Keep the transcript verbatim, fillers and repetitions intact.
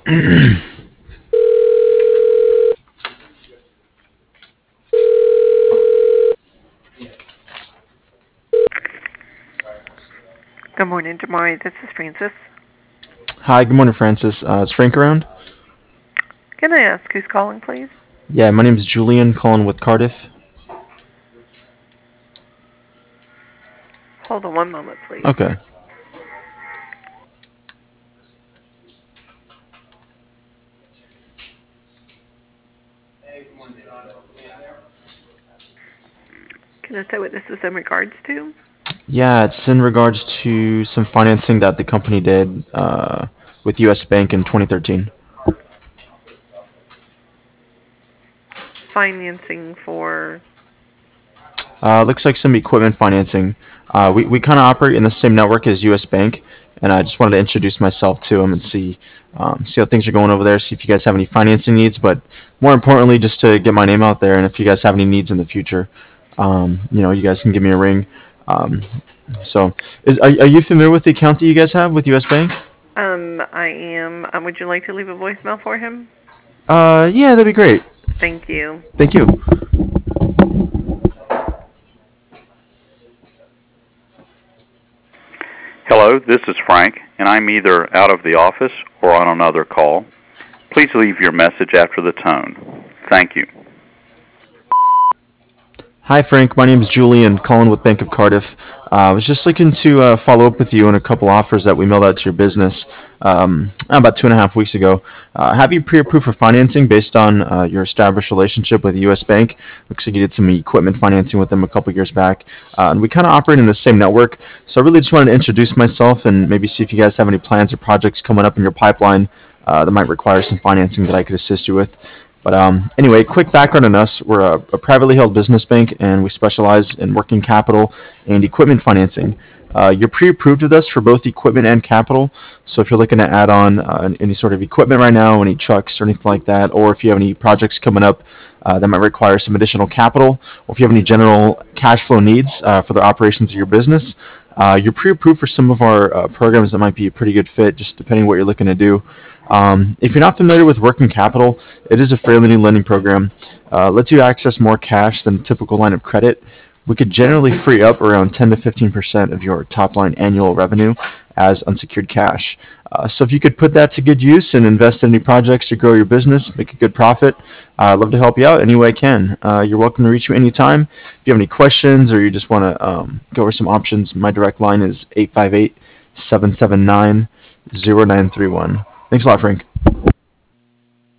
Good morning, Jamari. This is Francis. Hi, good morning, Francis. Uh, is Frank around? Can I ask who's calling, please? Yeah, my name is Julian, calling with Cardiff. Hold on one moment, please. Okay. Can I say what this is in regards to? Yeah, it's in regards to some financing that the company did uh, with U S. Bank in twenty thirteen. Financing for. Uh, looks like some equipment financing. Uh, we we kind of operate in the same network as U S. Bank, and I just wanted to introduce myself to them and see um, see how things are going over there. See if you guys have any financing needs, but more importantly, just to get my name out there. And if you guys have any needs in the future, um, you know, you guys can give me a ring. Um, so, is are, are you familiar with the account that you guys have with U S. Bank? Um, I am. Um, would you like to leave a voicemail for him? Uh, yeah, that'd be great. Thank you. Thank you. Hello, this is Frank, and I'm either out of the office or on another call. Please leave your message after the tone. Thank you. Hi, Frank. My name is Julian, calling with Bank of Cardiff. Uh, I was just looking to uh, follow up with you on a couple offers that we mailed out to your business um, about two and a half weeks ago. Uh, have you pre-approved for financing based on uh, your established relationship with U S. Bank? Looks like you did some equipment financing with them a couple years back. Uh, and we kind of operate in the same network, so I really just wanted to introduce myself and maybe see if you guys have any plans or projects coming up in your pipeline uh, that might require some financing that I could assist you with. But um, anyway, quick background on us. We're a, a privately held business bank, and we specialize in working capital and equipment financing. Uh, you're pre-approved with us for both equipment and capital. So if you're looking to add on uh, any sort of equipment right now, any trucks or anything like that, or if you have any projects coming up uh, that might require some additional capital, or if you have any general cash flow needs uh, for the operations of your business, uh, you're pre-approved for some of our uh, programs that might be a pretty good fit, just depending what you're looking to do. Um, if you're not familiar with working capital, it is a fairly new lending program. Uh, lets you access more cash than a typical line of credit. We could generally free up around ten to fifteen percent of your top line annual revenue as unsecured cash. Uh, so if you could put that to good use and invest in any projects to grow your business, make a good profit, uh, I'd love to help you out any way I can. Uh, you're welcome to reach me anytime. If you have any questions or you just want to um, go over some options, my direct line is eight five eight, seven seven nine, zero nine three one. Thanks a lot, Frank.